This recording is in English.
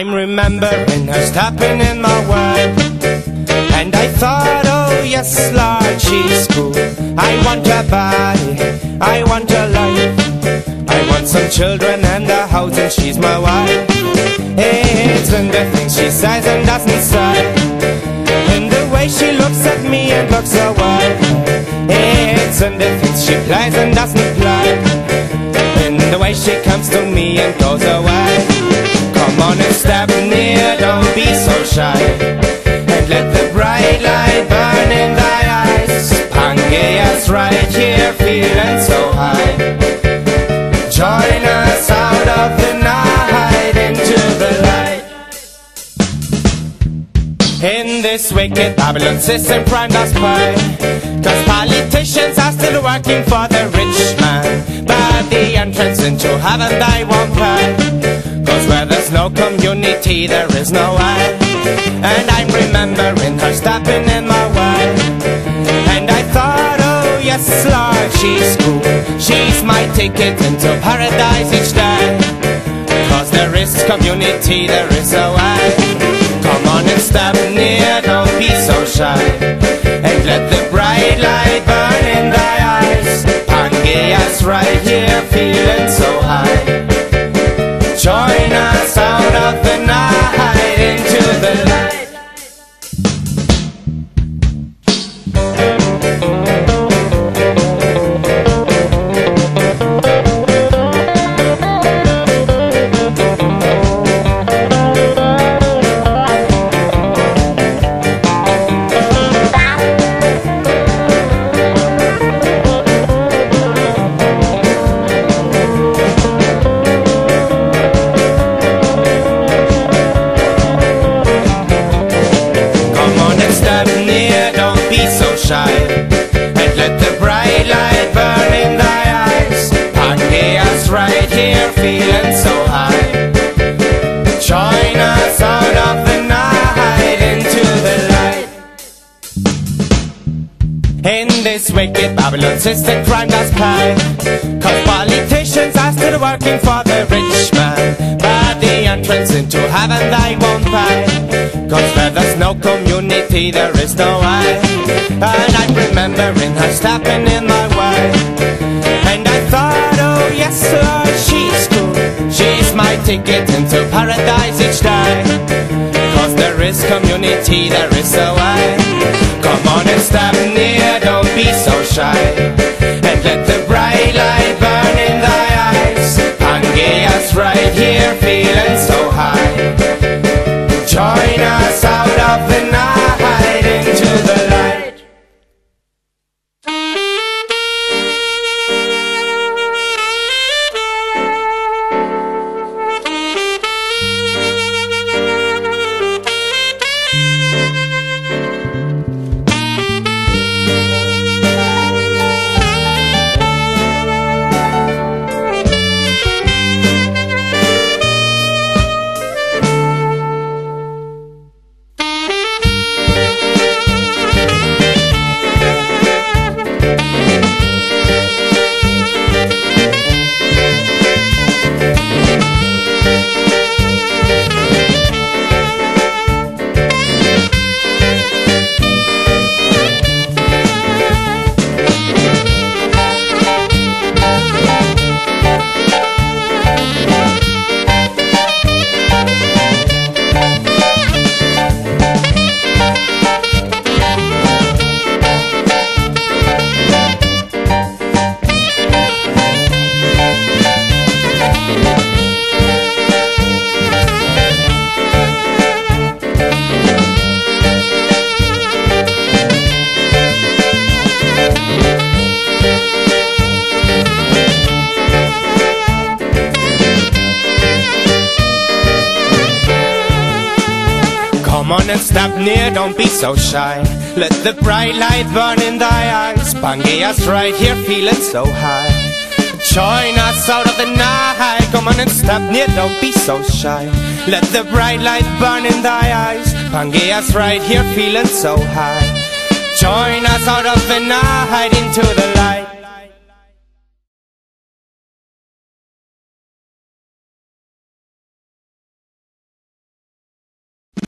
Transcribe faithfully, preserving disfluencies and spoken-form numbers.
I'm remembering her stepping in my way, and I thought, oh yes, Lord, she's cool. I want her body, I want her life, I want some children and a house, and she's my wife. It's in the things she says and doesn't say, in the way she looks at me and looks away. It's in the things she plays and doesn't play, in the way she comes to me and goes away. Come on and step near, don't be so shy, and let the bright light burn in thy eyes. Pangaea's right here, feeling so high. Join us out of the night into the light. In this wicked Babylon system, crime does pay, 'cause politicians are still working for the rich man, but the entrance into heaven they won't pay. 'Cause where there's no community, there is no way. And I'm remembering her stepping in my way, and I thought, oh yes, Lord, she's cool. She's my ticket into paradise each day. 'Cause there is community, there is a way. Come on and step near, don't be so shy, and let the bright light burn in thy eyes. Pangaea's right here, feeling so high. Join us out of the night into the light. And let the bright light burn in thy eyes. Pangaea's right here, feeling so high. Join us out of the night into the light. In this wicked Babylon system, crime does pay, 'cause politicians are still working for the rich man, but the entrance into heaven they won't pay. 'Cause where there's no community, there is no way. And I'm remembering her stepping in my way, and I thought, oh yes, Lord, she's cool. She's my ticket into paradise each day. 'Cause there is community, there is a way. Come on and step near, don't be so shy, and let the bright light burn in thy eyes. Pangaea's right here, feeling so high. Join us out of the night into the light. Come on and step near, don't be so shy. Let the bright light burn in thy eyes. Pangaea's right here, feeling so high. Join us out of the night. Come on and step near, don't be so shy. Let the bright light burn in thy eyes. Pangaea's right here, feeling so high. Join us out of the night into the light.